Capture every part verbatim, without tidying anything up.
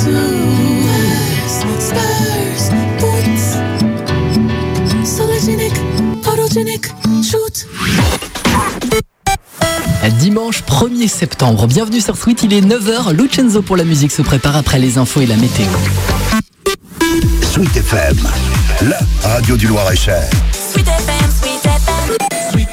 Suez, Spurs, Boots, Sologenic, Photogenic, Shoot. Dimanche premier septembre, bienvenue sur Sweet, il est neuf heures, Lucenzo pour la musique se prépare après les infos et la météo. Sweet F M, la radio du Loir-et-Cher. Sweet F M, Sweet F M, Sweet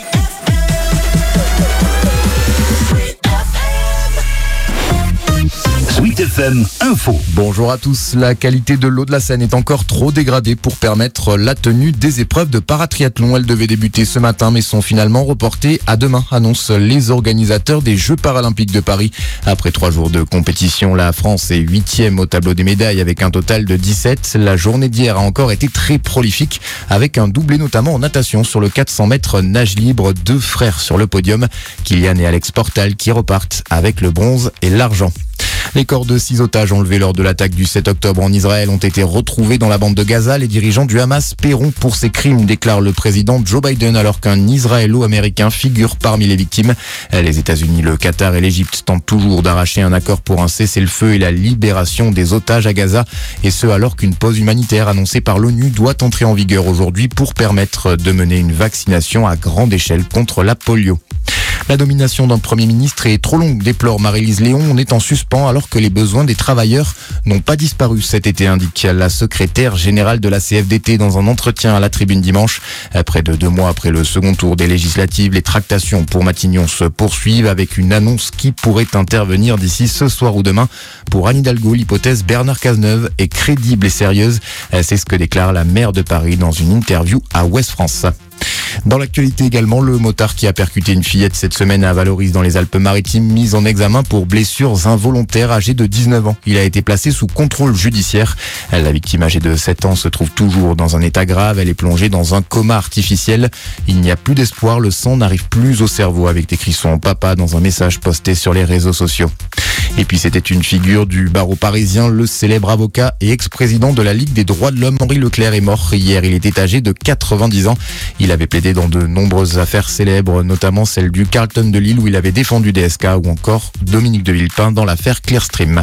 Sweet F M Info. Bonjour à tous. La qualité de l'eau de la Seine est encore trop dégradée pour permettre la tenue des épreuves de paratriathlon. Elles devaient débuter ce matin mais sont finalement reportées à demain, annoncent les organisateurs des Jeux paralympiques de Paris. Après trois jours de compétition, la France est huitième au tableau des médailles avec un total de dix-sept. La journée d'hier a encore été très prolifique avec un doublé notamment en natation sur le quatre cents mètres nage libre. Deux frères sur le podium, Kylian et Alex Portal, qui repartent avec le bronze et l'argent. Les corps de six otages enlevés lors de l'attaque du sept octobre en Israël ont été retrouvés dans la bande de Gaza. Les dirigeants du Hamas paieront pour ces crimes, déclare le président Joe Biden, alors qu'un Israélo-américain figure parmi les victimes. Les États-Unis, le Qatar et l'Égypte tentent toujours d'arracher un accord pour un cessez-le-feu et la libération des otages à Gaza. Et ce, alors qu'une pause humanitaire annoncée par l'ONU doit entrer en vigueur aujourd'hui pour permettre de mener une vaccination à grande échelle contre la polio. La domination d'un Premier ministre est trop longue, déplore Maryse Léon. On est en suspens alors que les besoins des travailleurs n'ont pas disparu cet été, indique la secrétaire générale de la C F D T dans un entretien à la Tribune dimanche. Près de deux mois après le second tour des législatives, les tractations pour Matignon se poursuivent avec une annonce qui pourrait intervenir d'ici ce soir ou demain. Pour Anne Hidalgo, l'hypothèse Bernard Cazeneuve est crédible et sérieuse. C'est ce que déclare la maire de Paris dans une interview à Ouest France. Dans l'actualité également, le motard qui a percuté une fillette cette semaine à Valoris dans les Alpes-Maritimes, mis en examen pour blessures involontaires, âgé de dix-neuf ans. Il a été placé sous contrôle judiciaire. La victime âgée de sept ans se trouve toujours dans un état grave. Elle est plongée dans un coma artificiel. Il n'y a plus d'espoir, le sang n'arrive plus au cerveau, avec des crissons papa dans un message posté sur les réseaux sociaux. Et puis c'était une figure du barreau parisien, le célèbre avocat et ex-président de la Ligue des droits de l'homme, Henri Leclerc, est mort hier. Il était âgé de quatre-vingt-dix ans. Il avait plaidé dans de nombreuses affaires célèbres, notamment celle du Carlton de Lille où il avait défendu D S K, ou encore Dominique de Villepin dans l'affaire Clearstream.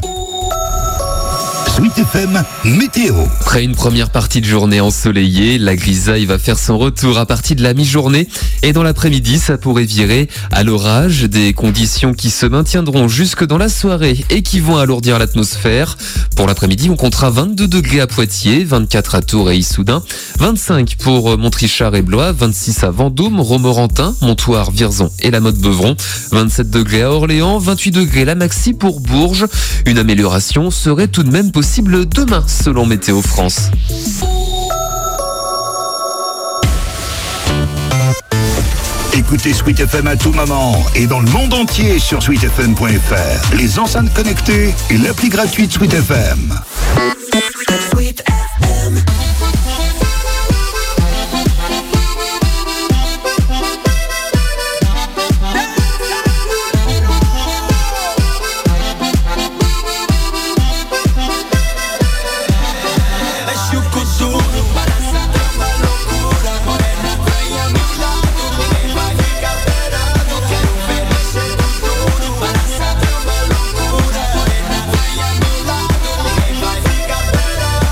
Sweet F M Météo. Après une première partie de journée ensoleillée, la grisaille va faire son retour à partir de la mi-journée et dans l'après-midi, ça pourrait virer à l'orage. Des conditions qui se maintiendront jusque dans la soirée et qui vont alourdir l'atmosphère. Pour l'après-midi, on comptera vingt-deux degrés à Poitiers, vingt-quatre à Tours et Issoudun, vingt-cinq pour Montrichard et Blois, vingt-six à Vendôme, Romorantin, Montoire, Vierzon et la Motte-Beuvron, vingt-sept degrés à Orléans, vingt-huit degrés la maxi pour Bourges. Une amélioration serait tout de même possible demain, selon Météo France. Écoutez Sweet F M à tout moment et dans le monde entier sur sweet f m point f r. Les enceintes connectées et l'appli gratuite Sweet F M. Sweet F M. Para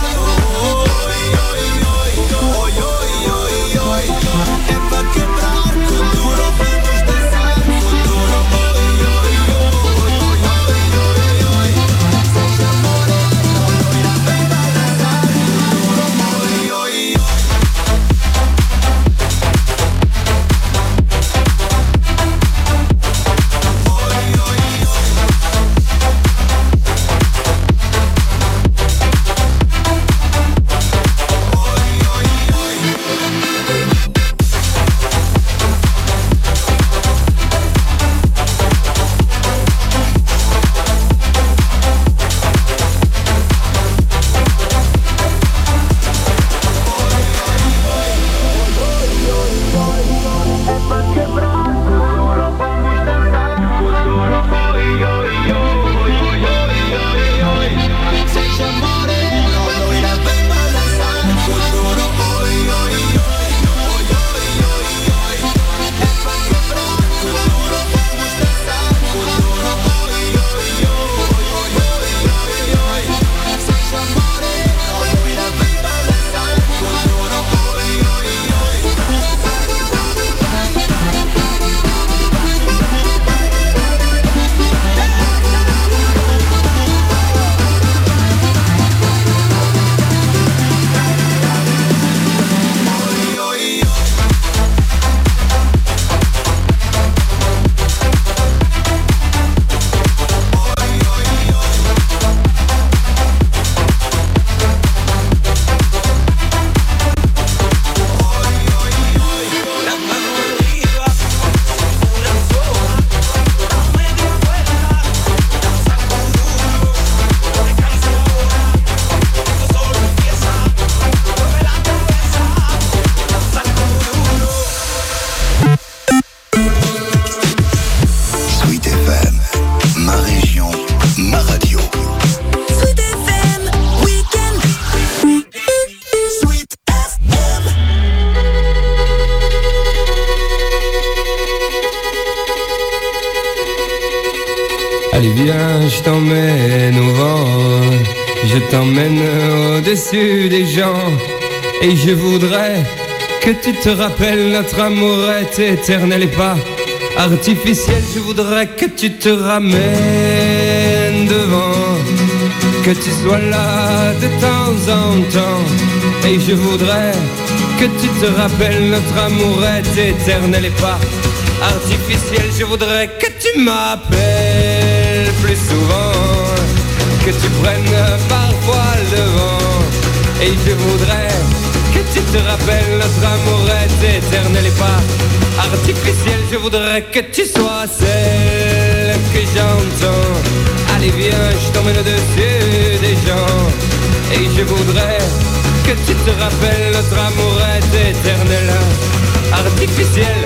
t'emmène au vent, je t'emmène au-dessus des gens. Et je voudrais que tu te rappelles, notre amour est éternel et pas artificiel. Je voudrais que tu te ramènes devant, que tu sois là de temps en temps. Et je voudrais que tu te rappelles, notre amour est éternel et pas artificiel. Je voudrais que tu m'appelles plus souvent, que tu prennes parfois le vent. Et je voudrais que tu te rappelles, notre amour est éternel et pas artificiel. Je voudrais que tu sois celle que j'entends. Allez viens, je t'emmène au-dessus des gens. Et je voudrais que tu te rappelles, notre amour est éternel, artificiel.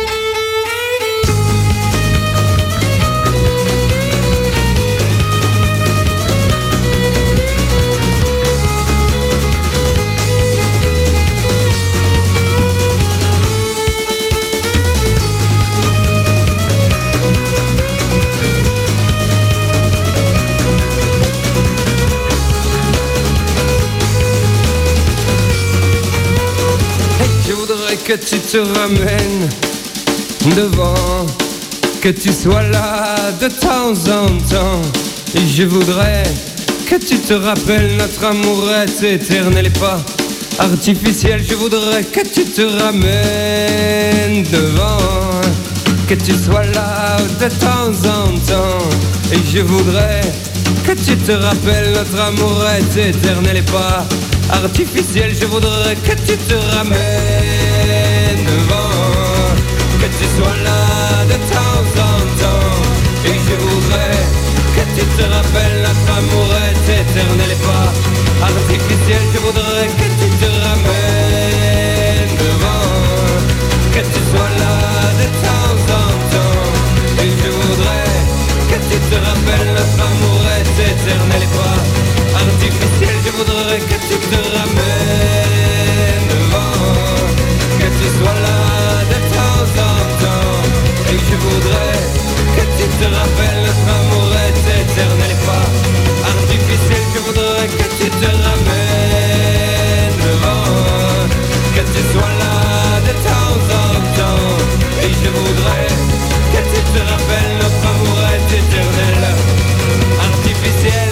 Que tu te ramènes devant, que tu sois là de temps en temps. Et je voudrais que tu te rappelles, notre amour est éternel et pas artificiel. Je voudrais que tu te ramènes devant, que tu sois là de temps en temps. Et je voudrais que tu te rappelles, notre amour est éternel et pas artificiel. Je voudrais que tu te ramènes devant, que tu sois là de temps en temps. Et je voudrais que tu te rappelles, notre amour est éternel et pas artificiel. Je voudrais que tu te ramènes devant, que tu sois là de temps en temps. Et je voudrais que tu te rappelles, notre amour est éternel et pas artificiel. Je voudrais que tu te ramènes devant, que tu sois là de temps en temps. Et je voudrais que tu te rappelles, notre amour est éternel et pas artificiel. Je voudrais que tu te ramènes devant, que tu sois là de temps en temps. Et je voudrais que tu te rappelles, notre amour est éternel, artificiel.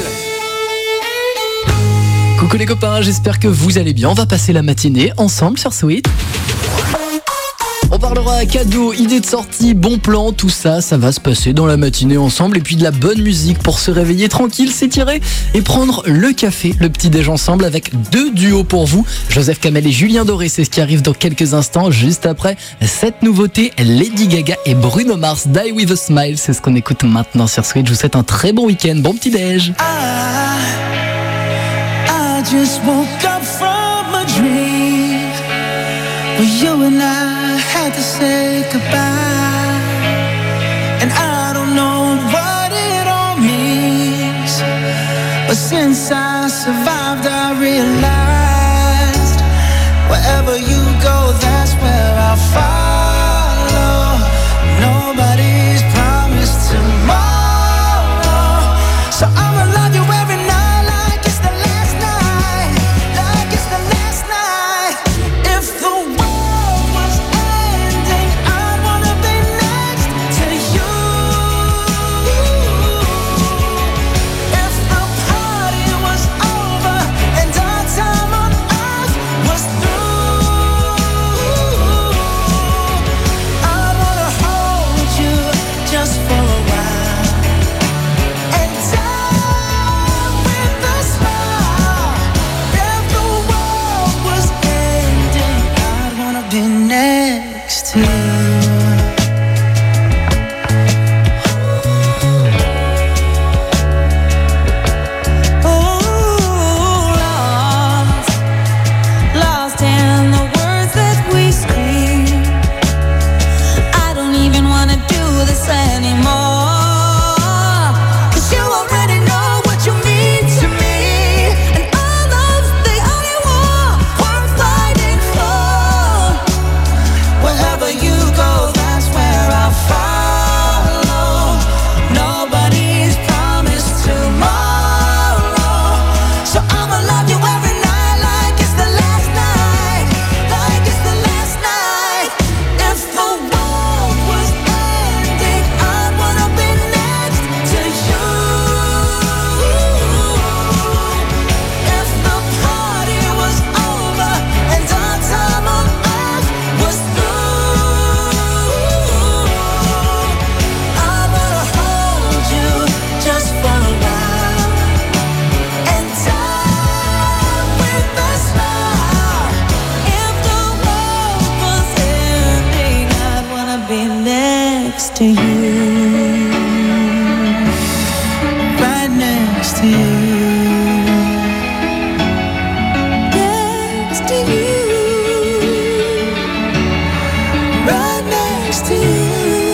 Coucou les copains, j'espère que vous allez bien. On va passer la matinée ensemble sur Sweet. On parlera cadeaux, idées de sortie, bons plans, tout ça, ça va se passer dans la matinée ensemble. Et puis de la bonne musique pour se réveiller tranquille, s'étirer et prendre le café, le petit déj ensemble avec deux duos pour vous. Joseph Kamel et Julien Doré, c'est ce qui arrive dans quelques instants. Juste après cette nouveauté, Lady Gaga et Bruno Mars, Die With A Smile. C'est ce qu'on écoute maintenant sur Sweet. Je vous souhaite un très bon week-end, bon petit déj. I just woke up from a dream where you and I had to say goodbye. And I don't know what it all means, but since I survived I realized wherever you go, that's where I'll follow. Nobody's promised tomorrow, so I'ma love you every night. next to you, right next to you.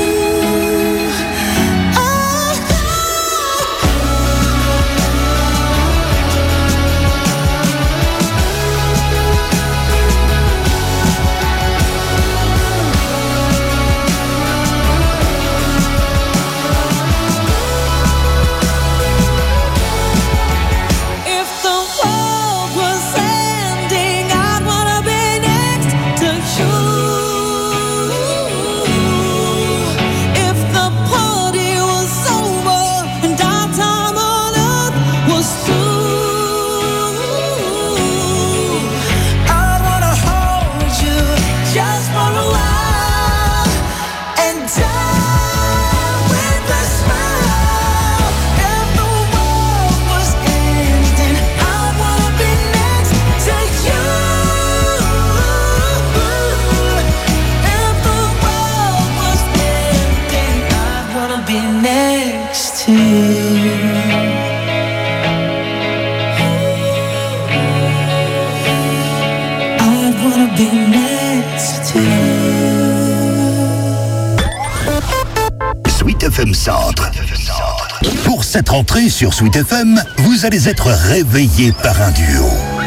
Sweet F M Centre. Pour cette rentrée sur Sweet F M, vous allez être réveillé par un duo.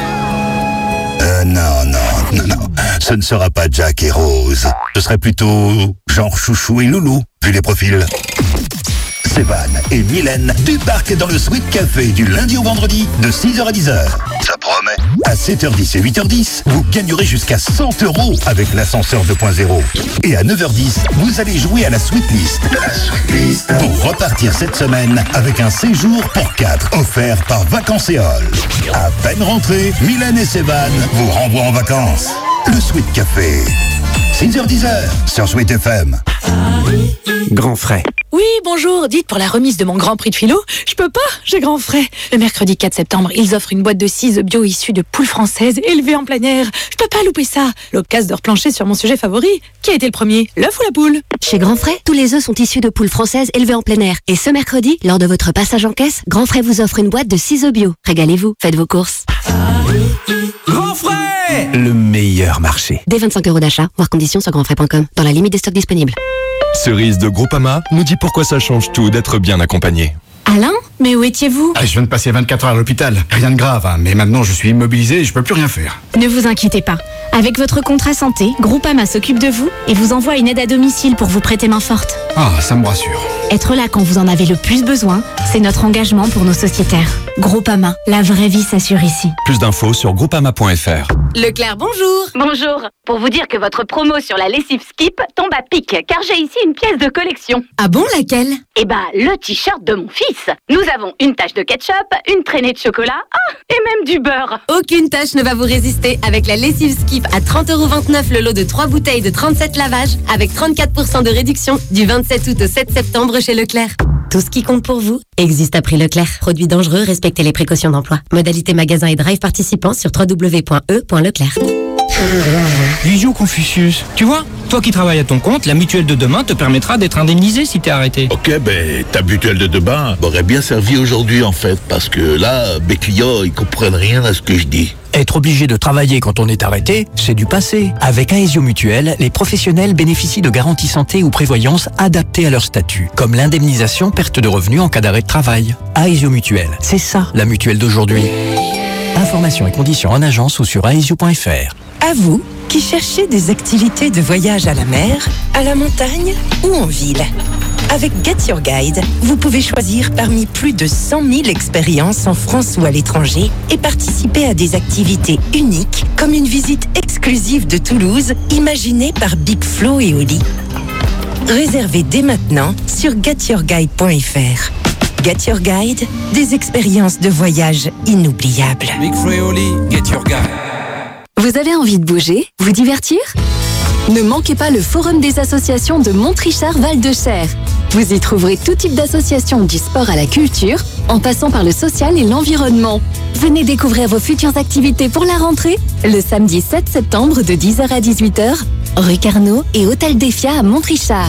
Euh, non, non, non, non. Ce ne sera pas Jack et Rose. Ce serait plutôt genre Chouchou et Loulou, vu les profils. Sévan et Mylène débarquent dans le Sweet Café du lundi au vendredi de six heures à dix heures. Ça promet. À sept heures dix et huit heures dix, vous gagnerez jusqu'à cent euros avec l'ascenseur deux point zéro. Et à neuf heures dix, vous allez jouer à la Sweet List. La Sweet List. Pour repartir cette semaine avec un séjour pour quatre offert par Vacances et All. À peine rentré, Mylène et Sévan vous renvoient en vacances. Le Sweet Café. six heures dix sur Sweet F M. Grand frais. Oui, bonjour, dites pour la remise de mon Grand Prix de philo, je peux pas, j'ai grand frais. Le mercredi quatre septembre, ils offrent une boîte de six œufs bio issus de poules françaises élevées en plein air. Je peux pas louper ça. L'occasion de replancher sur mon sujet favori. Qui a été le premier, l'œuf ou la poule? Chez Grand Frais, tous les œufs sont issus de poules françaises élevées en plein air. Et ce mercredi, lors de votre passage en caisse, Grand Frais vous offre une boîte de six œufs bio. Régalez-vous, faites vos courses. Grand Frais, le meilleur marché. Dès vingt-cinq euros d'achat, voir conditions sur grandfrais point com, dans la limite des stocks disponibles. Cerise de Groupama nous dit pourquoi ça change tout d'être bien accompagné. Alain, mais où étiez-vous? ah, Je viens de passer vingt-quatre heures à l'hôpital. Rien de grave, hein, mais maintenant je suis immobilisé et je peux plus rien faire. Ne vous inquiétez pas. Avec votre contrat santé, Groupama s'occupe de vous et vous envoie une aide à domicile pour vous prêter main forte. Ah, ça me rassure. Être là quand vous en avez le plus besoin, c'est notre engagement pour nos sociétaires. Groupama, la vraie vie s'assure ici. Plus d'infos sur groupama point f r. Leclerc, bonjour. Bonjour. Pour vous dire que votre promo sur la lessive Skip tombe à pic, car j'ai ici une pièce de collection. Ah bon, laquelle? Eh bah, le t-shirt de mon fils. Nous avons une tache de ketchup, une traînée de chocolat, ah, et même du beurre. Aucune tâche ne va vous résister avec la lessive Skip à trente euros vingt-neuf le lot de trois bouteilles de trente-sept lavages avec trente-quatre pour cent de réduction du vingt-sept août au sept septembre chez Leclerc. Tout ce qui compte pour vous existe à prix Leclerc. Produits dangereux, respectez les précautions d'emploi. Modalité magasin et drive participants sur w w w point e point leclerc. Visio Confucius, tu vois, toi qui travailles à ton compte, la mutuelle de demain te permettra d'être indemnisé si t'es arrêté. Ok, ben ta mutuelle de demain m'aurait bien servi aujourd'hui en fait, parce que là, mes clients, ils comprennent rien à ce que je dis. Être obligé de travailler quand on est arrêté, c'est du passé. Avec Aesio Mutuelle, les professionnels bénéficient de garanties santé ou prévoyance adaptées à leur statut, comme l'indemnisation perte de revenus en cas d'arrêt de travail. Aesio Mutuelle, c'est ça la mutuelle d'aujourd'hui. Informations et conditions en agence ou sur aesio point f r. À vous qui cherchez des activités de voyage à la mer, à la montagne ou en ville. Avec Get Your Guide, vous pouvez choisir parmi plus de cent mille expériences en France ou à l'étranger et participer à des activités uniques comme une visite exclusive de Toulouse imaginée par Big Flo et Oli. Réservez dès maintenant sur get your guide point f r. Get Your Guide, des expériences de voyage inoubliables. Big Flo et Oli, Get Your Guide. Vous avez envie de bouger, vous divertir? Ne manquez pas le Forum des associations de Montrichard Val-de-Cher. Vous y trouverez tout type d'associations du sport à la culture, en passant par le social et l'environnement. Venez découvrir vos futures activités pour la rentrée, le samedi sept septembre de dix heures à dix-huit heures, rue Carnot et Hôtel Défia à Montrichard.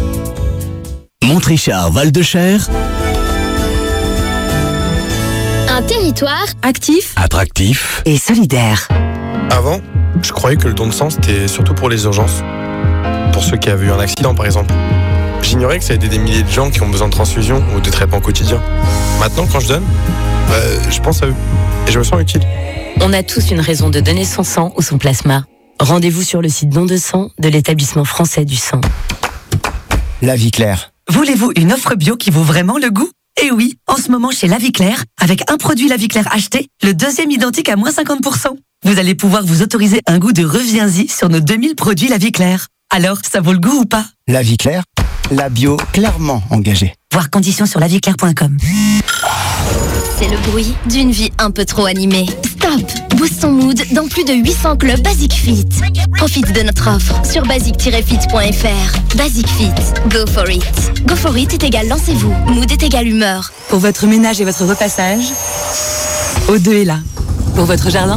Montrichard Val-de-Cher, Un territoire actif, attractif et solidaire. Avant, je croyais que le don de sang c'était surtout pour les urgences. Pour ceux qui avaient eu un accident par exemple. J'ignorais que ça aidait des milliers de gens qui ont besoin de transfusion ou de traitements quotidiens. Maintenant, quand je donne, bah, je pense à eux. Et je me sens utile. On a tous une raison de donner son sang ou son plasma. Rendez-vous sur le site Don de sang de l'établissement français du sang. La Vie Claire. Voulez-vous une offre bio qui vaut vraiment le goût ? Eh oui, en ce moment chez La Vie Claire, avec un produit La Vie Claire acheté, le deuxième identique à moins cinquante pour cent. Vous allez pouvoir vous autoriser un goût de reviens-y sur nos deux mille produits La Vie Claire. Alors, ça vaut le goût ou pas ? La Vie Claire, la bio clairement engagée. Voir conditions sur la vie claire point com. C'est le bruit d'une vie un peu trop animée. Stop! Booste ton mood dans plus de huit cents clubs Basic Fit. Profite de notre offre sur basic tiret fit point f r. Basic Fit, go for it. Go for it est égal lancez-vous. Mood est égal humeur. Pour votre ménage et votre repassage, O deux est là. Pour votre jardin,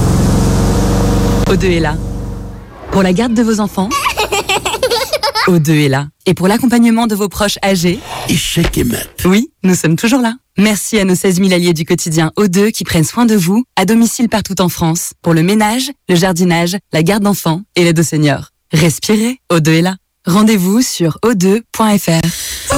O deux est là. Pour la garde de vos enfants, O deux est là. Et pour l'accompagnement de vos proches âgés, Échec et mat. Oui, nous sommes toujours là. Merci à nos seize mille alliés du quotidien O deux qui prennent soin de vous, à domicile partout en France, pour le ménage, le jardinage, la garde d'enfants et l'aide aux seniors. Respirez, O deux est là. Rendez-vous sur o deux point f r.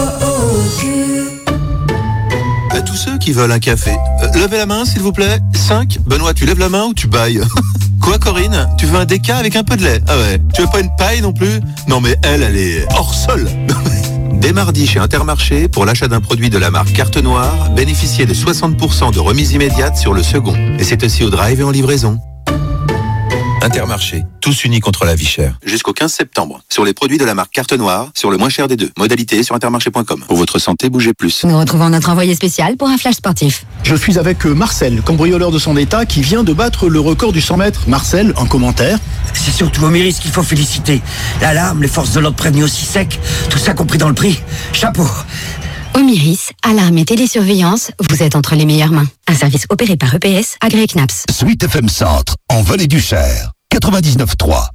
À tous ceux qui veulent un café, euh, levez la main s'il vous plaît. cinq. Benoît, tu lèves la main ou tu bailles? Quoi Corinne? Tu veux un déca avec un peu de lait? Ah ouais. Tu veux pas une paille non plus? Non mais elle, elle est hors sol. Dès mardi chez Intermarché, pour l'achat d'un produit de la marque Carte Noire, bénéficiez de soixante pour cent de remise immédiate sur le second. Et c'est aussi au drive et en livraison. Intermarché, tous unis contre la vie chère. Jusqu'au quinze septembre. Sur les produits de la marque Carte Noire, sur le moins cher des deux. Modalité sur intermarché point com. Pour votre santé, bougez plus. Nous retrouvons notre envoyé spécial pour un flash sportif. Je suis avec Marcel, cambrioleur de son état, qui vient de battre le record du cent mètres. Marcel, un commentaire. C'est surtout Omiris qu'il faut féliciter. L'alarme, les forces de l'ordre prévenues aussi sec, tout ça compris dans le prix. Chapeau. Omiris, alarme et télésurveillance, vous êtes entre les meilleures mains. Un service opéré par E P S, agréé C N A P S. Sweet F M Centre, en Vallée du Cher, quatre-vingt-dix-neuf trois.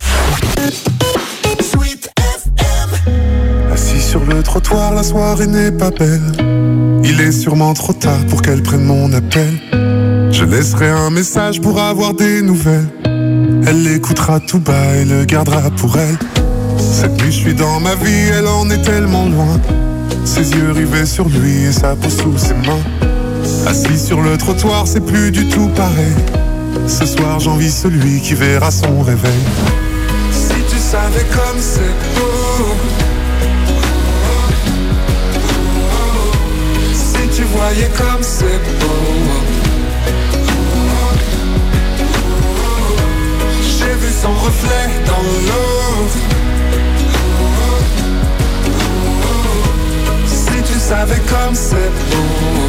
Assis sur le trottoir, la soirée n'est pas belle. Il est sûrement trop tard pour qu'elle prenne mon appel. Je laisserai un message pour avoir des nouvelles. Elle l'écoutera tout bas et le gardera pour elle. Cette nuit je suis dans ma vie, elle en est tellement loin. Ses yeux rivés sur lui et sa peau sous ses mains. Assis sur le trottoir, c'est plus du tout pareil. Ce soir j'envie celui qui verra son réveil. Si tu savais comme c'est beau, si tu voyais comme c'est beau. J'ai vu son reflet dans l'eau. Si tu savais comme c'est beau.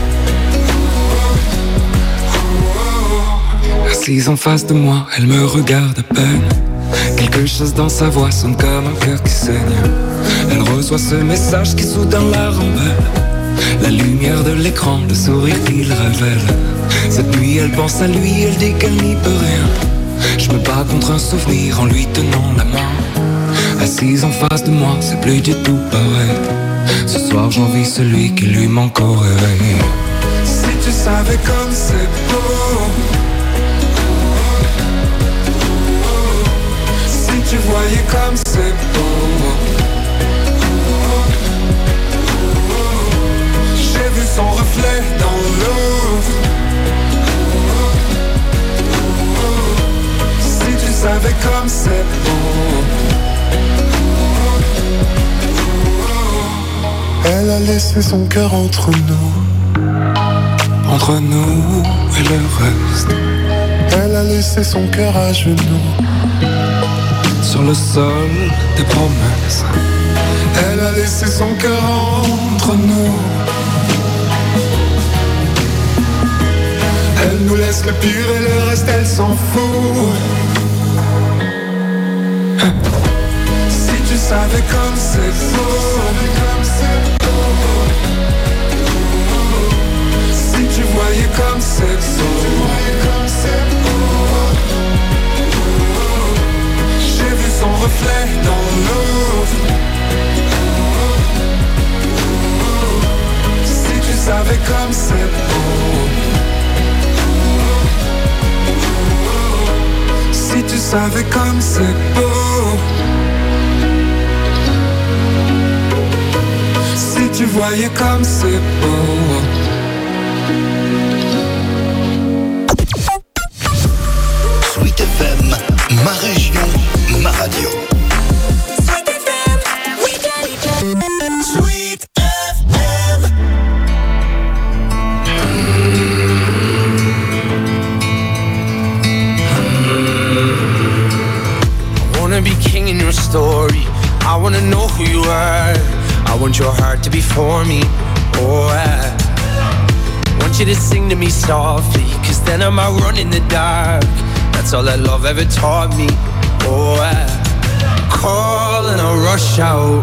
Assise en face de moi, elle me regarde à peine. Quelque chose dans sa voix sonne comme un cœur qui saigne. Elle reçoit ce message qui soudain la rend belle. La lumière de l'écran, le sourire qu'il révèle. Cette nuit elle pense à lui, elle dit qu'elle n'y peut rien. Je me bats contre un souvenir en lui tenant la main. Assise en face de moi, c'est plus du tout pareil. Ce soir j'envie celui qui lui manque au réveil. Si tu savais comme c'est beau. Si tu voyais comme c'est beau. J'ai vu son reflet dans l'eau. Si tu savais comme c'est beau. Elle a laissé son cœur entre nous. Entre nous et le reste. Elle a laissé son cœur à genoux. Sur le sol des promesses. Elle a laissé son cœur entre nous. Elle nous laisse le pire et le reste elle s'en fout. Si tu savais comme c'est beau. Si tu voyais comme c'est beau. J'ai vu son reflet dans l'eau. Si tu savais comme c'est beau. savais comme c'est beau. Si tu voyais comme c'est beau. Sweet F M, ma région, ma radio. Sweet F M, we got it. Sweet F M. I wanna be king in your story. I wanna know who you are. I want your heart to be for me. Oh, I want you to sing to me softly, cause then I might run in the dark. That's all that love ever taught me. Oh, I call and I rush out,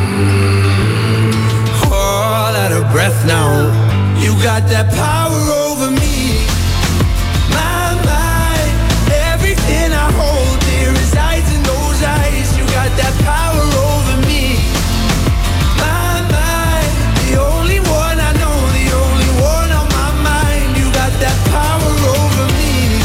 all out of breath now. You got that power over me. My mind, everything I hold dear resides in those eyes. You got that power over me. My mind, the only one I know, the only one on my mind. You got that power over me.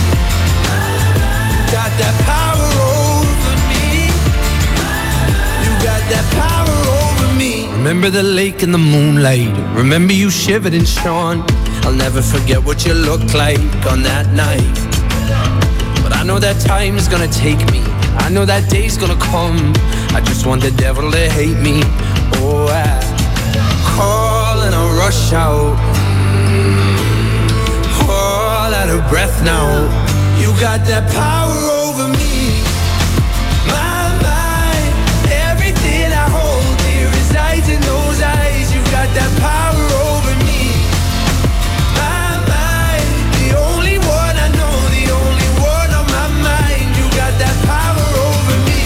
Got that power over me. You got that power over me. Remember the lake in the moonlight. Remember you shivered and shone. I'll never forget what you looked like on that night. But I know that time is gonna take me. I know that day's gonna come. I just want the devil to hate me. Oh, I call and I rush out, all out of breath now. You got that power over me. My mind, everything I hold dear resides in those eyes. You got that power over me. My mind, the only one I know, the only one on my mind. You got that power over me.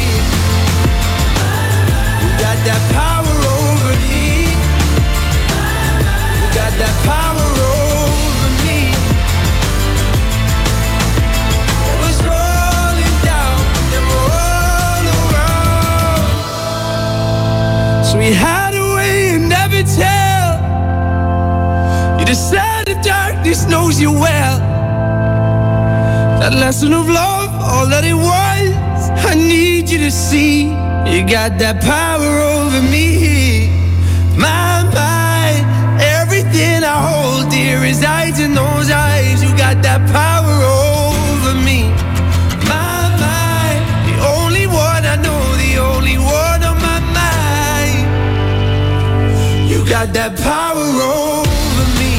You got that power over me. You got that power over me. It was rolling down and roll around. So we hide away and never tell. You decide the darkness knows you well. That lesson of love, all that it was, I need you to see. You got that power over me. My mind, everything I hold dear resides in those eyes. You got that power over me. My mind, the only one I know, the only one on my mind. You got that power over me.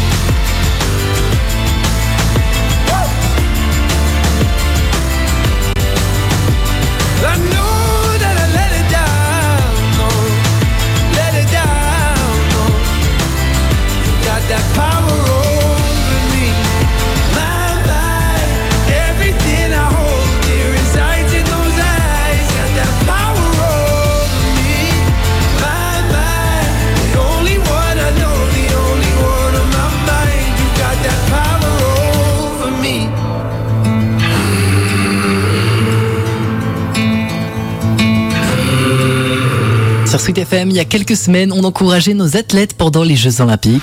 I know that I let it down, no, let it down, no. You got that power over me. My mind, everything I hold dear resides in those eyes. Got that power over me. My mind, the only one I know, the only one on my mind. You got that power over me. Sur Sweet F M, il y a quelques semaines, on encourageait nos athlètes pendant les Jeux Olympiques.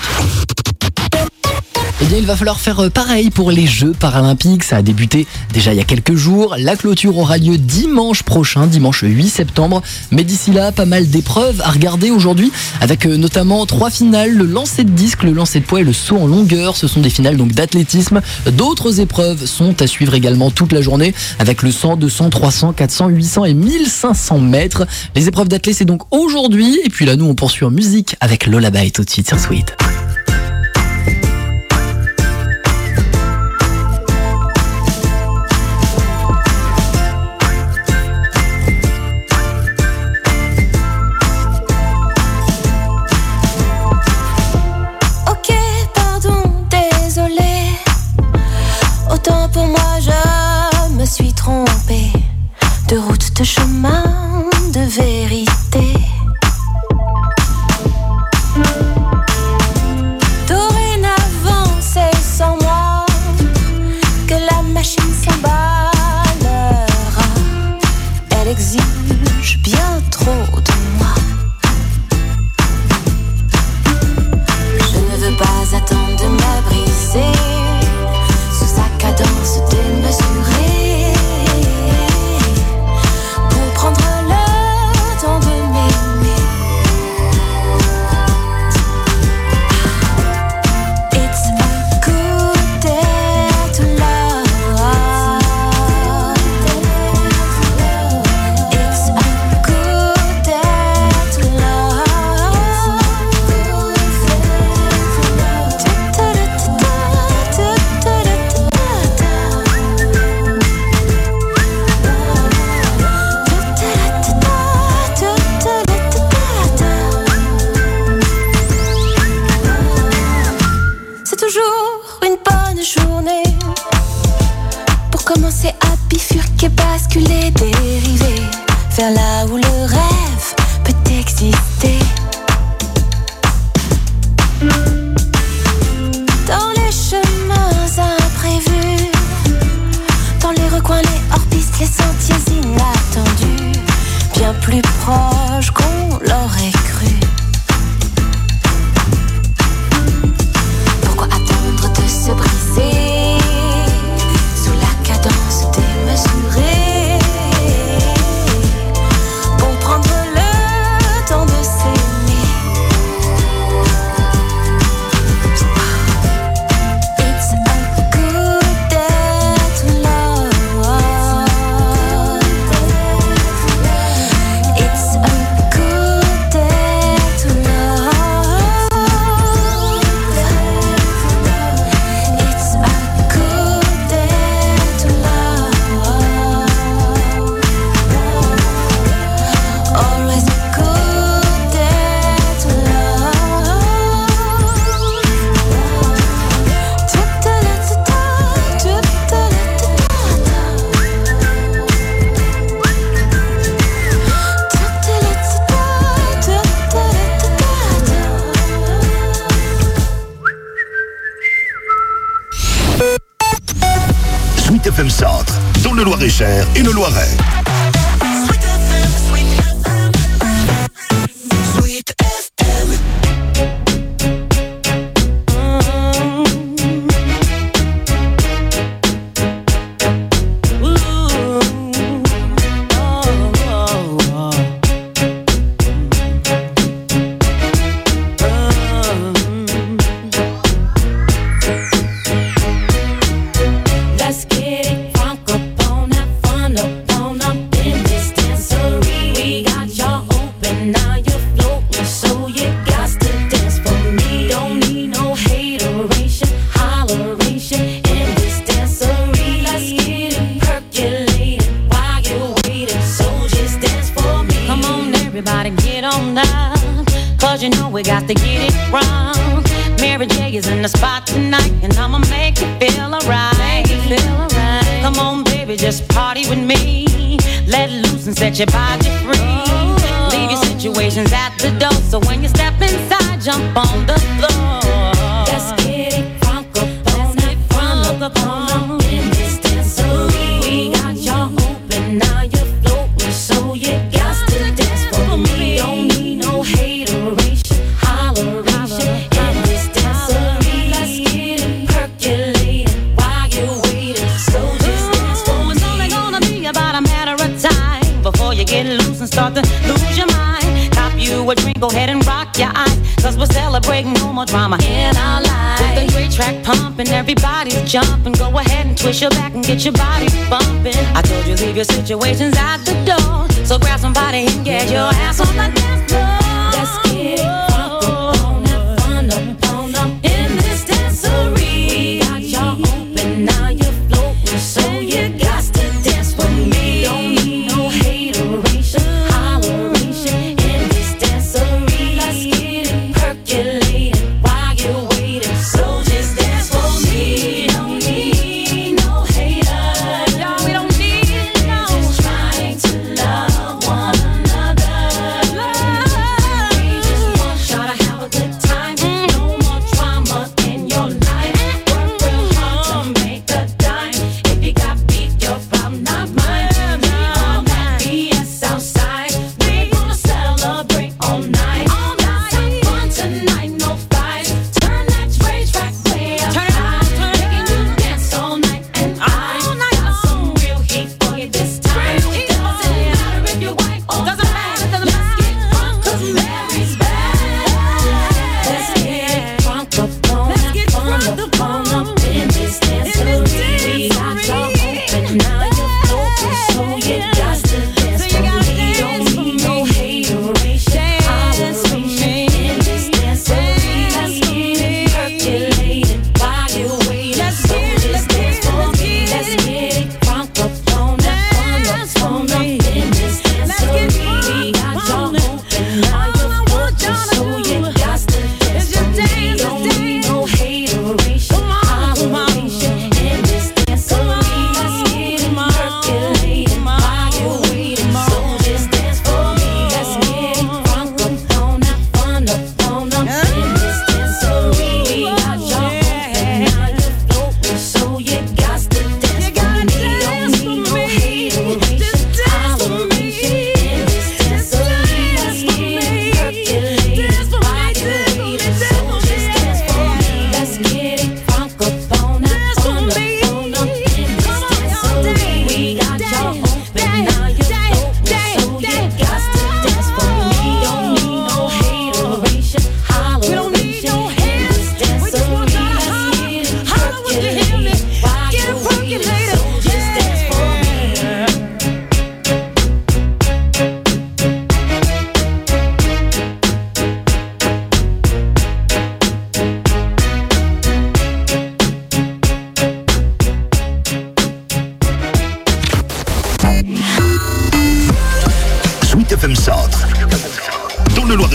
Eh bien, il va falloir faire pareil pour les Jeux Paralympiques. Ça a débuté déjà il y a quelques jours. La clôture aura lieu dimanche prochain, dimanche huit septembre. Mais d'ici là, pas mal d'épreuves à regarder aujourd'hui, avec notamment trois finales, le lancer de disque, le lancer de poids et le saut en longueur. Ce sont des finales donc d'athlétisme. D'autres épreuves sont à suivre également toute la journée, avec le cent, deux cents, trois cents, quatre cents, huit cents et mille cinq cents mètres. Les épreuves d'athlé, c'est donc aujourd'hui. Et puis là, nous, on poursuit en musique avec Lola Bay tout de suite sur Sweet. De route, de chemin, de vérité. Dorénavant, c'est sans moi que la machine s'emballera. Elle exige bien trop de moi. Je ne veux pas attendre de m'abriser sous sa cadence démesurée. commencer à bifurquer, basculer, dériver vers là où le rêve peut exister. Dans les chemins imprévus, dans les recoins, les hors-pistes, les sentiers inattendus, bien plus proches qu'on l'aurait cru. Pourquoi attendre de se briser sous la cadence démesurée pour prendre le temps de s'aimer? It's a good day to love. It's a good day to love. It's a good day to love. Always a good day to love. Sweet F M Centre, dans le Loir-et-Cher et le Loiret. Let's get it crunk up on that fun up on up in this dancery. We got y'all open, now you're floating, so you got to dance for me. Don't need no hateration, holleration in this dancery. Let's get it percolated while you're waiting, so just dance for me. Come on, everybody, get on down, cause you know we got to get it wrong. Mary J is in the spot tonight, and I'ma make you feel alright. Feel alright. Come on, baby, just party with me. Let loose and set your body free. Oh. Leave your situations at the door, so when you step inside, jump on the floor. Let's get it crunk up on that front up on in this dancery. We got y'all open, now you're floating, so you got to dance for me. Don't need no hateration, holleration in this dancery. Let's get it percolated while you're waiting, so just dance for me. It's only gonna be about a matter of time before you get loose and start to lose your mind. Cop you a drink, go ahead and rock your eyes, cause we're celebrating no more drama in our lives. With the great track pumping, everybody's jumping. Go ahead and twist your back and get your body bumping. I told you leave your situations at the door, so grab somebody and get your ass on the dance floor. Let's get it crunk up on that fun up on up in this dancery. Got y'all open, now you're floating, so you got to dance for me. Don't need no hateration, holleration in this dancery. Let's get it percolated while you're waiting, so just dance for me. Don't need no haters, y'all, we don't need no. Just trying to love one another. Love. We just want y'all to have a good time. No more drama in your life. Work real hard to make the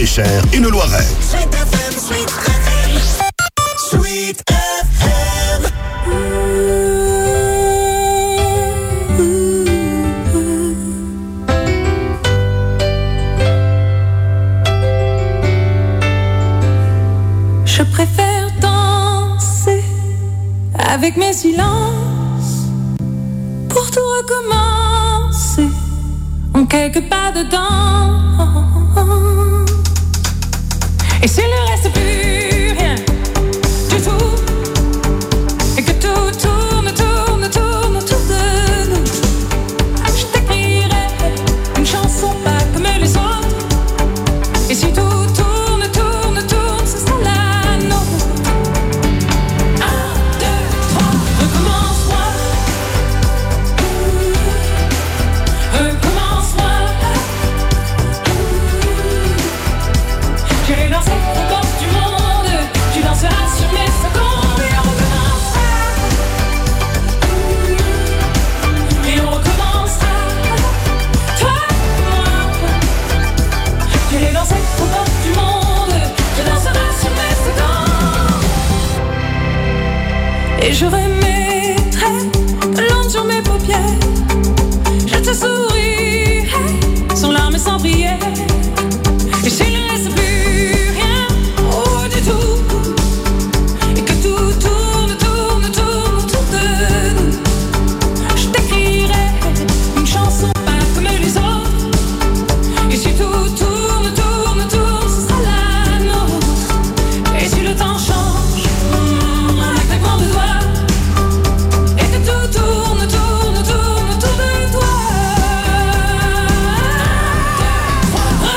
Mont-Réchère et le Loiret. Sweet F M, Sweet F M. Sweet F M. Je préfère danser avec mes silences pour tout recommencer en quelques pas dedans. Et s'il ne reste plus rien du tout, et que tout tourne, tourne, tourne autour de nous, je t'écrirai une chanson pas comme les autres. Et si tout tourne, tourne, tourne, ce sera la nôtre. Un, deux, trois, recommence-moi. Recommence-moi. J'irai danser aux portes du monde. Tu danseras sur mes secondes. Et on recommencera. Et on recommencera. Toi et moi. J'irai danser aux portes du monde. Tu danseras sur mes secondes. Et je remettrai de l'ombre sur mes paupières. Je te sourirai sans larmes et sans prière. Et s'il ne reste plus rien, oh du tout, et que tout tourne, tourne, tourne autour de nous, je t'écrirai une chanson pas comme les autres. Et si tout tourne, tourne, tourne, ce sera la nôtre. Et si le temps change, mm, un claquement de doigts, et que tout tourne, tourne, tourne autour de toi.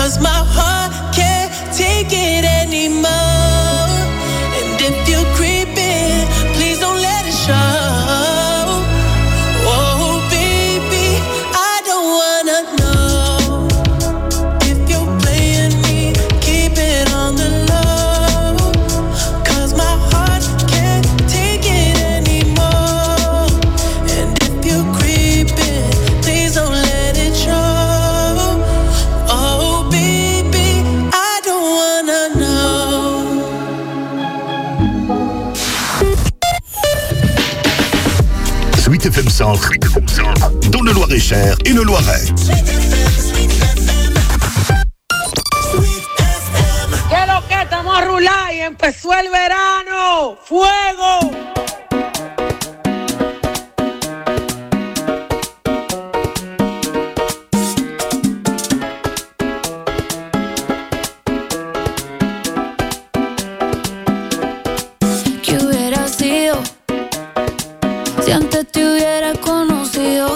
'cause my heart can't take it anymore. And if you're creeping, please don't let it show. Oh, baby, I don't wanna know if you're playing me. Keep it on the low, 'cause my heart can't take it anymore. And if you're creeping, please don't let it show. Oh, baby, I don't wanna know. Sweet F M Centre, dans le Loir-et-Cher et le Loiret. ¿Qué lo que estamos a rular y empezó el verano? ¡Fuego! ¿Qué hubiera sido si antes te hubiera conocido?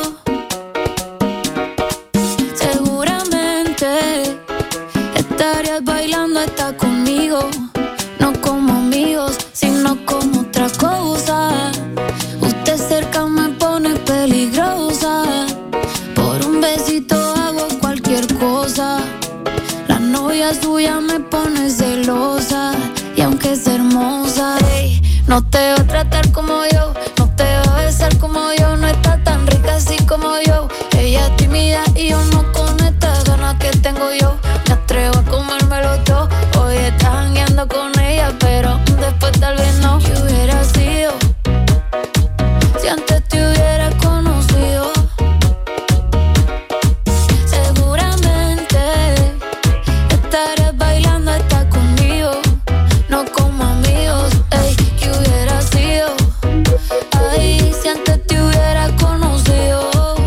Seguramente estarías bailando hasta conmigo, no como amigos, sino como otra cosa. Usted cerca me pone peligrosa, por un besito hago cualquier cosa. La novia suya me pone celosa, y aunque es hermosa, ey, no te va a tratar como yo, no te va a besar como yo, no está tan rica así como yo. Ella es tímida y yo no con estas ganas que tengo yo. Me atrevo a comérmelo todo. Hoy estás jangueando con ella, pero después tal vez no. ¿Qué hubiera sido si antes te hubiera conocido? Seguramente estarías bailando hasta conmigo, no como amigos. Ey, ¿qué hubiera sido? Ay, si antes te hubiera conocido.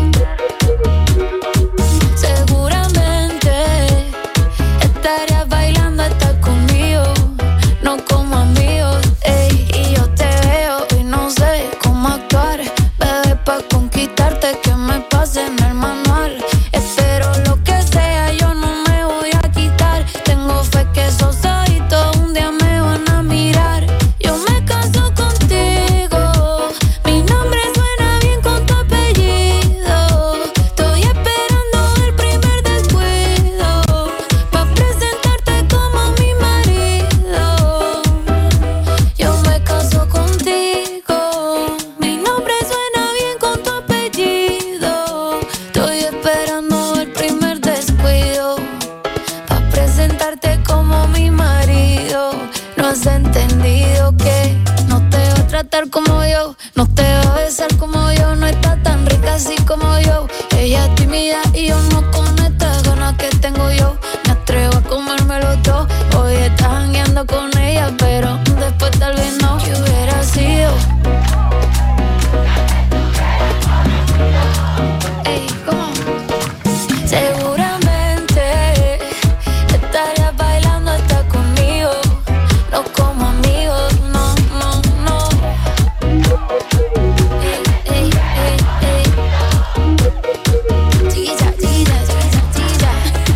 Seguramente estarías bailando hasta conmigo, no como amigos. Ey, y yo te veo y no sé cómo actuar, bebé, pa' conquistarte que me pase en el manual. Espero lo que sea, yo no me voy a quitar. Tengo fe que esos ojitos un día me van a mirar. Yo me caso contigo, mi nombre suena bien con tu apellido. Estoy esperando el primer descuido, pa' presentarte como mi marido. Yo me caso contigo, mi nombre suena bien con tu apellido. Estoy esperando el primer descuido, pa' presentarte como mi marido. No has entendido que no te va a tratar como yo, no te va a besar como yo, no está tan rica así como yo. Ella es tímida y yo no con estas ganas que tengo yo. Me atrevo a comérmelo todo. Hoy estás jangueando con ella, pero después tal vez no. ¿Qué hubiera sido? Ey, ¿cómo? Seguramente estarías bailando hasta conmigo, no como amigos, no, no, no. Ey, ey, ey, ey. Chiquilla, chiquilla, chiquilla, chiquilla.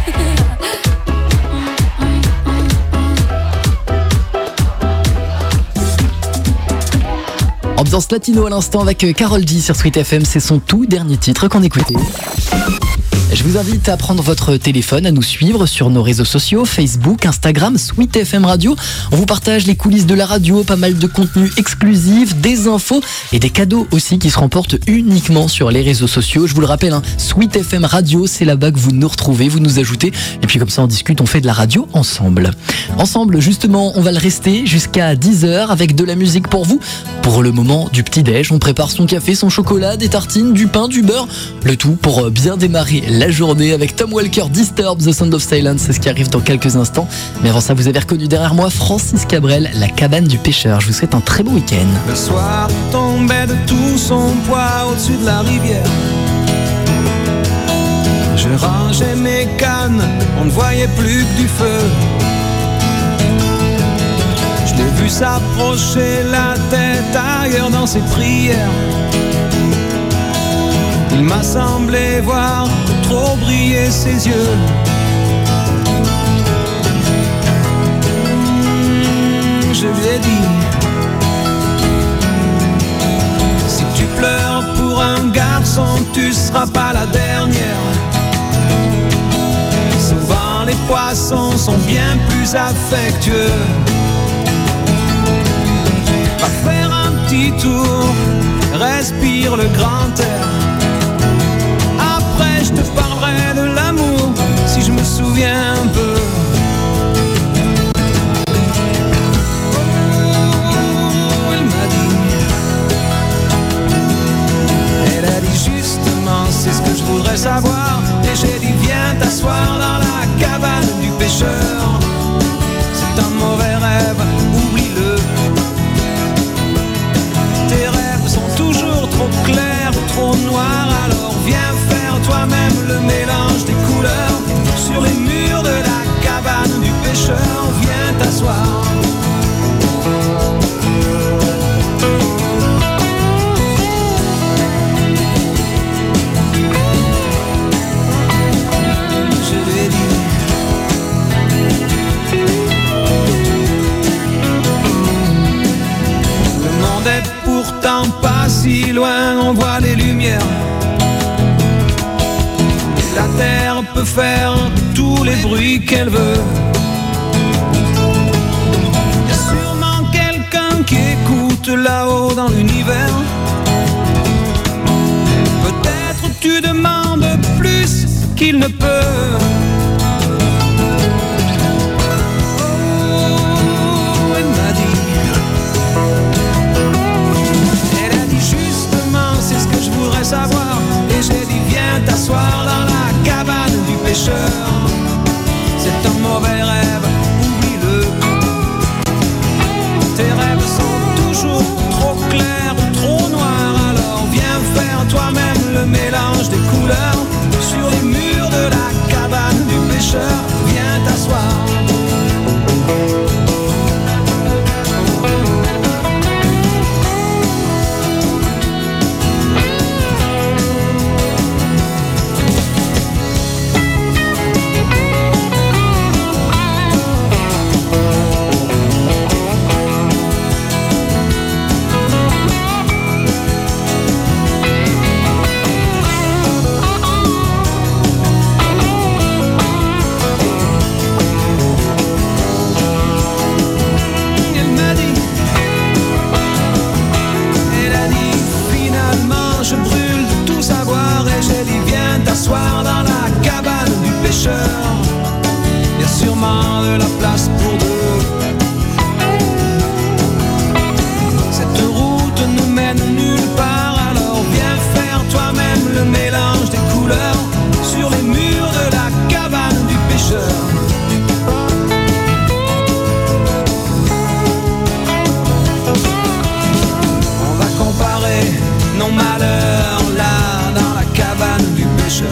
Ambiance latino à l'instant avec Karol G sur Sweet F M, c'est son tout dernier titre qu'on écoutait. Je vous invite à prendre votre téléphone, à nous suivre sur nos réseaux sociaux, Facebook, Instagram, Sweet F M Radio. On vous partage les coulisses de la radio, pas mal de contenu exclusif, des infos et des cadeaux aussi qui se remportent uniquement sur les réseaux sociaux. Je vous le rappelle, hein, Sweet F M Radio, c'est là-bas que vous nous retrouvez, vous nous ajoutez et puis comme ça on discute, on fait de la radio ensemble. Ensemble, justement, on va le rester jusqu'à dix heures avec de la musique pour vous. Pour le moment du petit-déj, on prépare son café, son chocolat, des tartines, du pain, du beurre, le tout pour bien démarrer la journée avec Tom Walker, Disturb, The Sound of Silence, c'est ce qui arrive dans quelques instants. Mais avant ça, vous avez reconnu derrière moi Francis Cabrel, La cabane du pêcheur. Je vous souhaite un très beau week-end. Le soir tombait de tout son poids au-dessus de la rivière. Je rangeais mes cannes, on ne voyait plus que du feu. Je l'ai vu s'approcher la tête ailleurs dans ses prières. Il m'a semblé voir trop briller ses yeux. je lui ai dit. Si tu pleures pour un garçon, tu seras pas la dernière. Souvent les poissons sont bien plus affectueux. Va faire un petit tour, respire le grand air. Après je te parlerai de l'amour, si je me souviens un peu. Oh, elle m'a dit, elle a dit justement, c'est ce que je voudrais savoir. Et j'ai dit viens t'asseoir dans la cabane du pêcheur. C'est un mauvais rêve, oublie-le. Tes rêves sont toujours trop clairs ou trop noirs. Alors viens faire toi-même le mélange des couleurs. Sur les murs de la cabane du pêcheur, viens t'asseoir. Je lui ai dit. Le monde est pourtant pas si loin, on voit les lumières. La terre peut faire tous les bruits qu'elle veut. Y a sûrement quelqu'un qui écoute là-haut dans l'univers. Peut-être tu demandes plus qu'il ne peut. Oh, elle m'a dit. Elle a dit justement, c'est ce que je voudrais savoir. Et j'ai dit viens t'asseoir dans la cabane du pêcheur. C'est un mauvais rêve, oublie-le. Tes rêves sont toujours trop clairs ou trop noirs. Alors viens faire toi-même le mélange des couleurs. Sur les murs de la cabane du pêcheur, viens t'asseoir. Dans la cabane du pêcheur, y a sûrement de la place pour deux. Cette route nous mène nulle part. Alors viens faire toi-même le mélange des couleurs. Sur les murs de la cabane du pêcheur. On va comparer nos malheurs là dans la cabane du pêcheur.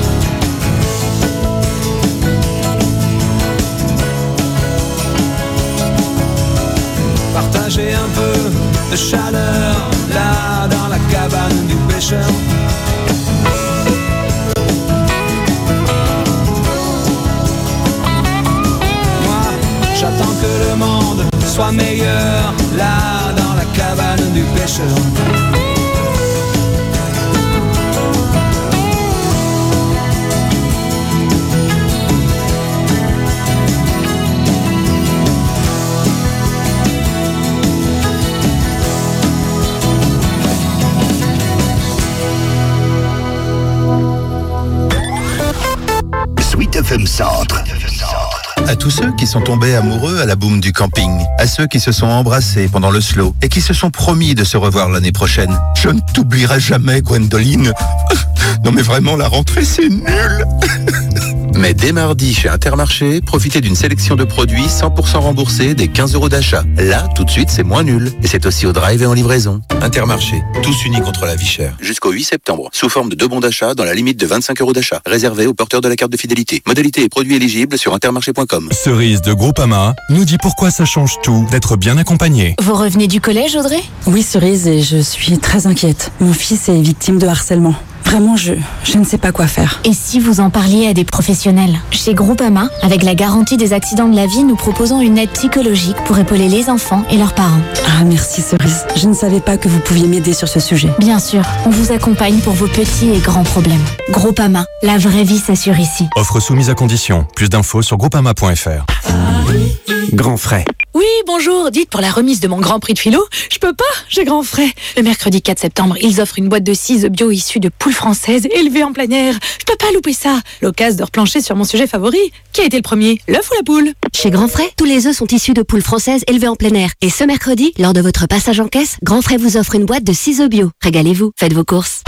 Partager un peu de chaleur là dans la cabane du pêcheur. Moi, j'attends que le monde soit meilleur là dans la cabane du pêcheur. F M Centre. À tous ceux qui sont tombés amoureux à la boum du camping, à ceux qui se sont embrassés pendant le slow et qui se sont promis de se revoir l'année prochaine. Je ne t'oublierai jamais, Gwendoline. Non mais vraiment, la rentrée, c'est nul. Mais dès mardi, chez Intermarché, profitez d'une sélection de produits cent pour cent remboursés dès quinze euros d'achat. Là, tout de suite, c'est moins nul. Et c'est aussi au drive et en livraison. Intermarché, tous unis contre la vie chère. Jusqu'au huit septembre, sous forme de deux bons d'achat dans la limite de vingt-cinq euros d'achat. Réservé aux porteurs de la carte de fidélité. Modalité et produits éligibles sur intermarché point com. Cerise de Groupama nous dit pourquoi ça change tout d'être bien accompagné. Vous revenez du collège, Audrey ? Oui, Cerise, et je suis très inquiète. Mon fils est victime de harcèlement. Vraiment, je, je ne sais pas quoi faire. Et si vous en parliez à des professionnels? Chez Groupama, avec la garantie des accidents de la vie, nous proposons une aide psychologique pour épauler les enfants et leurs parents. Ah, merci Cerise. Je ne savais pas que vous pouviez m'aider sur ce sujet. Bien sûr, on vous accompagne pour vos petits et grands problèmes. Groupama, la vraie vie s'assure ici. Offre soumise à condition. Plus d'infos sur groupama point f r. Grand frais. Oui, bonjour, dites pour la remise de mon grand prix de philo, je peux pas, j'ai grand frais. Le mercredi quatre septembre, ils offrent une boîte de six œufs bio issus de poules françaises élevées en plein air. Je peux pas louper ça. L'occasion de replancher sur mon sujet favori. Qui a été le premier, l'œuf ou la poule? Chez Grand Frais, tous les œufs sont issus de poules françaises élevées en plein air. Et ce mercredi, lors de votre passage en caisse, Grand Frais vous offre une boîte de six œufs bio. Régalez-vous, faites vos courses.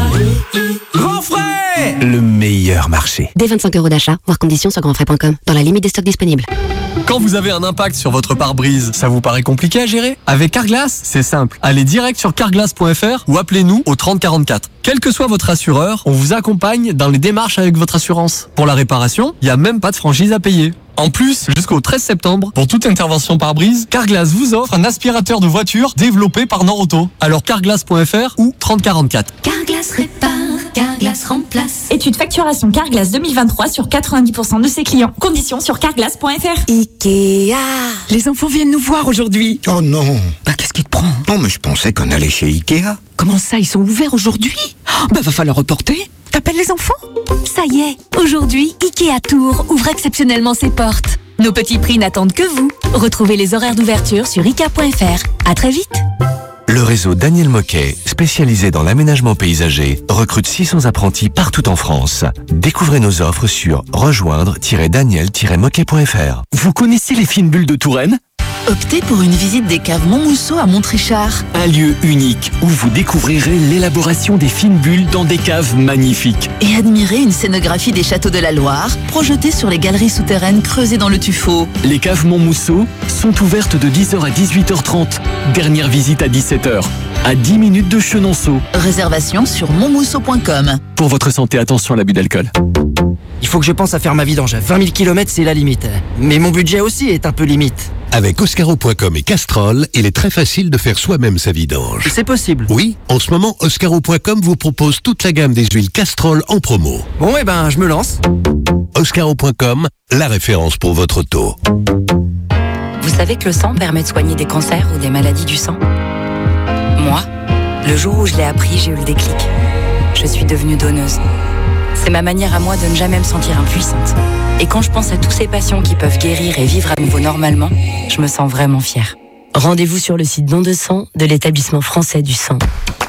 Grand frais, le meilleur marché. Dès vingt-cinq euros d'achat, voir conditions sur grand frais point com, dans la limite des stocks disponibles. Quand vous avez un impact sur votre pare-brise, ça vous paraît compliqué à gérer? Avec Carglass, c'est simple. Allez direct sur carglass point f r ou appelez-nous au trente quarante-quatre. Quel que soit votre assureur, on vous accompagne dans les démarches avec votre assurance. Pour la réparation, il n'y a même pas de franchise à payer. En plus, jusqu'au treize septembre, pour toute intervention pare-brise, Carglass vous offre un aspirateur de voiture développé par Norauto. Alors carglass point f r ou trente quarante-quatre. Carglass répare, Carglass remplace. Étude facturation Carglass deux mille vingt-trois sur quatre-vingt-dix pour cent de ses clients. Conditions sur carglass point f r. Ikea. Les enfants viennent nous voir aujourd'hui. Oh non. Bah qu'est-ce qui te prend? Non mais je pensais qu'on allait chez Ikea. Comment ça, ils sont ouverts aujourd'hui? Bah va falloir reporter. T'appelles les enfants? Ça y est, aujourd'hui, Ikea Tours ouvre exceptionnellement ses portes. Nos petits prix n'attendent que vous. Retrouvez les horaires d'ouverture sur ikea point f r. À très vite. Le réseau Daniel Moquet, spécialisé dans l'aménagement paysager, recrute six cents apprentis partout en France. Découvrez nos offres sur rejoindre tiret daniel tiret moquet point f r. Vous connaissez les fines bulles de Touraine? Optez pour une visite des caves Montmousseau à Montrichard. Un lieu unique où vous découvrirez l'élaboration des fines bulles dans des caves magnifiques. Et admirez une scénographie des châteaux de la Loire, projetée sur les galeries souterraines creusées dans le tuffeau. Les caves Montmousseau sont ouvertes de dix heures à dix-huit heures trente. Dernière visite à dix-sept heures. À dix minutes de Chenonceau. Réservation sur montmousseau point com. Pour votre santé, attention à l'abus d'alcool. Il faut que je pense à faire ma vidange. vingt mille kilomètres, c'est la limite. Mais mon budget aussi est un peu limite. Avec Oscaro point com et Castrol, il est très facile de faire soi-même sa vidange. C'est possible. Oui, en ce moment, Oscaro point com vous propose toute la gamme des huiles Castrol en promo. Bon, eh ben, je me lance. Oscaro point com, la référence pour votre auto. Vous savez que le sang permet de soigner des cancers ou des maladies du sang? Moi, le jour où je l'ai appris, j'ai eu le déclic. Je suis devenue donneuse. C'est ma manière à moi de ne jamais me sentir impuissante. Et quand je pense à tous ces patients qui peuvent guérir et vivre à nouveau normalement, je me sens vraiment fière. Rendez-vous sur le site Don de sang de l'établissement français du sang.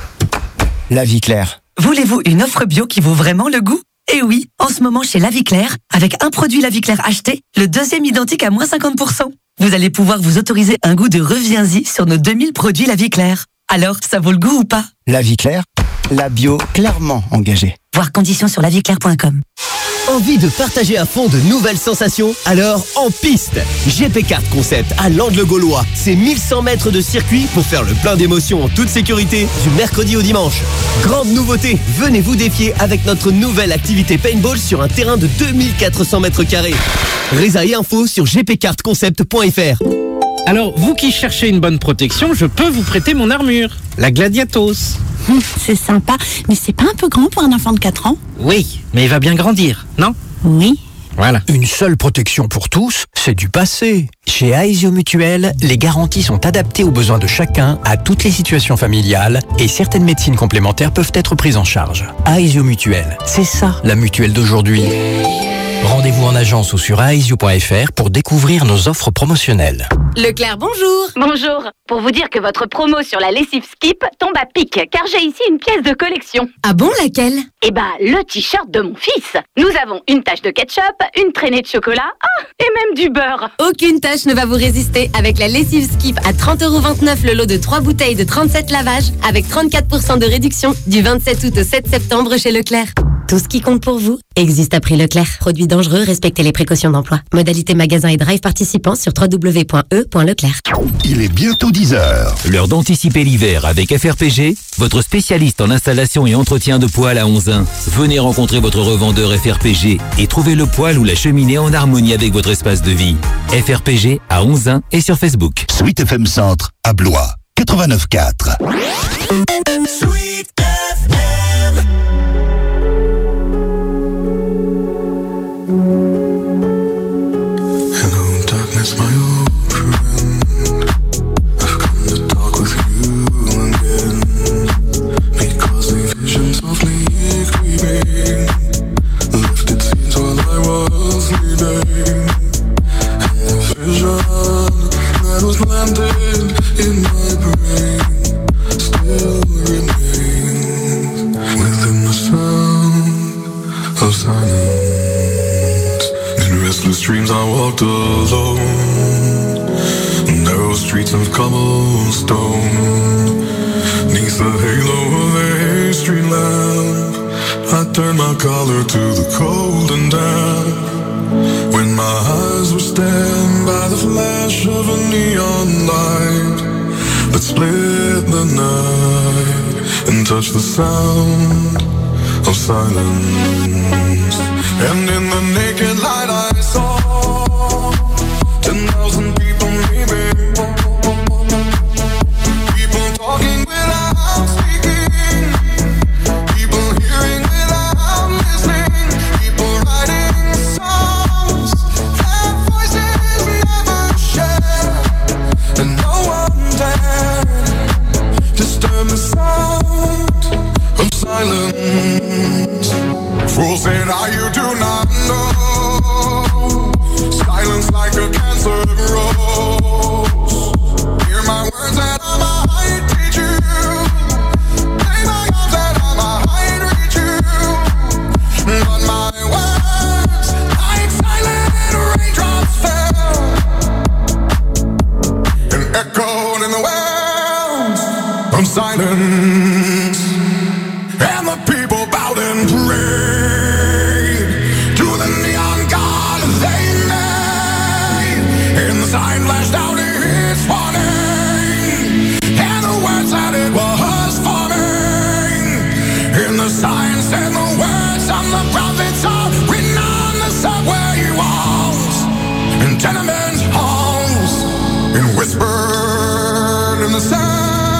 La vie claire. Voulez-vous une offre bio qui vaut vraiment le goût? Eh oui, en ce moment chez La Vie Claire, avec un produit La Vie Claire acheté, le deuxième identique à moins cinquante pour cent. Vous allez pouvoir vous autoriser un goût de reviens-y sur nos deux mille produits La Vie Claire. Alors, ça vaut le goût ou pas? La vie claire, la bio clairement engagée. Voir conditions sur la vie claire point com. Envie de partager à fond de nouvelles sensations? Alors en piste, G P Kart Concept à Landes-le-Gaulois. C'est mille cent mètres de circuit pour faire le plein d'émotions en toute sécurité du mercredi au dimanche. Grande nouveauté, venez vous défier avec notre nouvelle activité paintball sur un terrain de deux mille quatre cents mètres carrés. Résa et info sur g p kart concept point f r. Alors, vous qui cherchez une bonne protection, je peux vous prêter mon armure, la Gladiatos. Hum, c'est sympa, mais c'est pas un peu grand pour un enfant de quatre ans? Oui, mais il va bien grandir, non? Oui. Voilà. Une seule protection pour tous, c'est du passé. Chez Aesio Mutuel, les garanties sont adaptées aux besoins de chacun, à toutes les situations familiales, et certaines médecines complémentaires peuvent être prises en charge. Aesio Mutuel, c'est ça la mutuelle d'aujourd'hui. Rendez-vous en agence ou sur aesio point f r pour découvrir nos offres promotionnelles. Leclerc, bonjour. Bonjour. Pour vous dire que votre promo sur la lessive Skip tombe à pic, car j'ai ici une pièce de collection. Ah bon, laquelle? Eh ben, le t-shirt de mon fils. Nous avons une tache de ketchup, une traînée de chocolat, ah, et même du beurre. Aucune tâche ne va vous résister avec la lessive Skip à trente euros vingt-neuf le lot de trois bouteilles de trente-sept lavages avec trente-quatre pour cent de réduction du vingt-sept août au sept septembre chez Leclerc. Tout ce qui compte pour vous existe à prix Leclerc. Produits dangereux, respectez les précautions d'emploi. Modalité magasin et drive participants sur w w w point e point leclerc. Il est bientôt dix heures. L'heure d'anticiper l'hiver avec F R P G, votre spécialiste en installation et entretien de poêle à Onzain. Venez rencontrer votre revendeur F R P G et trouvez le poêle ou la cheminée en harmonie avec votre espace de vie. F R P G à Onzain et sur Facebook. Sweet F M Centre à Blois, quatre-vingt-neuf quatre. Sweet F M. the streams I walked alone, narrow streets of cobblestone. Neath the halo of a street lamp, I turned my collar to the cold and damp. When my eyes were stabbed by the flash of a neon light that split the night and touched the sound of silence. And in the naked light I saw ten thousand people maybe, people talking without speaking, people hearing without listening, people writing songs their voices never share, and no one dared disturb the sound of silence. Fools said, "Ah, you do not know. Silence like a cancer grows. Hear my words and I might teach you. Play my arms and I might reach you. But my words, like silent raindrops fell and echoed in the wells of silence. And the people bowed and prayed to the neon god they made. And the sign flashed out its warning, and the words that it was forming. And the sign said the words of the prophets are written on the subway walls, in tenement halls, and whispered in the sound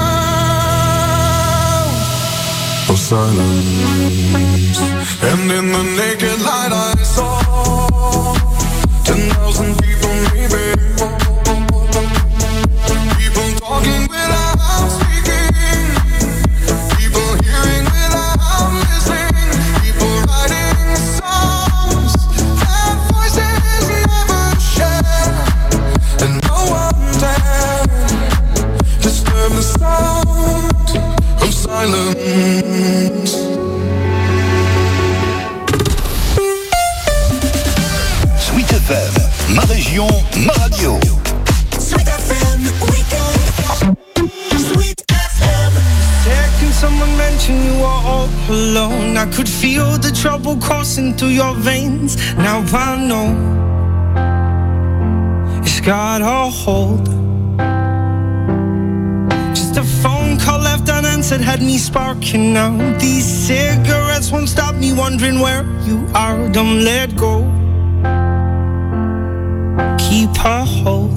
of silence. And in the naked light I saw ten thousand people maybe, people talking without speaking, people hearing without listening, people writing songs their voices never share, and no one dared disturb the sound of silence. Sweet F M, ma région, ma radio. Sweet F M weekend. Sweet F M. Second someone mentioned you were all alone. I could feel the trouble coursing through your veins. Now I know it's got a hold. Just a phone call left unanswered had me sparking now. These cigarettes won't stop me wondering where you are. Don't let go. Keep a hold.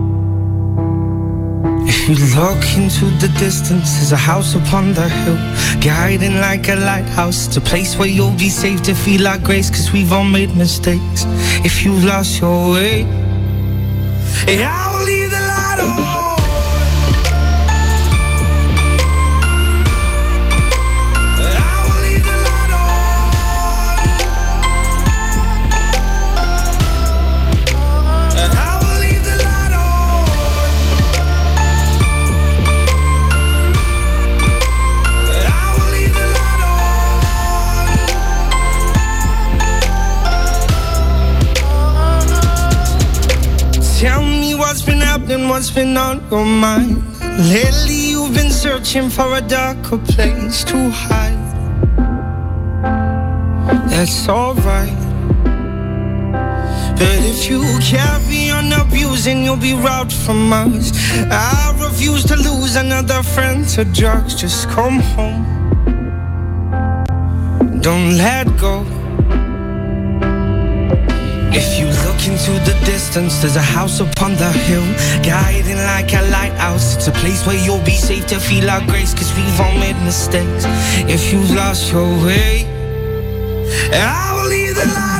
If you look into the distance, there's a house upon the hill, guiding like a lighthouse. It's a place where you'll be safe to feel like grace, cause we've all made mistakes. If you've lost your way, yeah, I will leave the light on. Tell me what's been happening, what's been on your mind. Lately you've been searching for a darker place to hide. That's alright, but if you carry on abusing, you'll be robbed from us. I refuse to lose another friend to drugs. Just come home, don't let go. If you look into the distance, there's a house upon the hill, guiding like a lighthouse. It's a place where you'll be safe to feel our grace, cause we've all made mistakes. If you've lost your way, I will leave the light.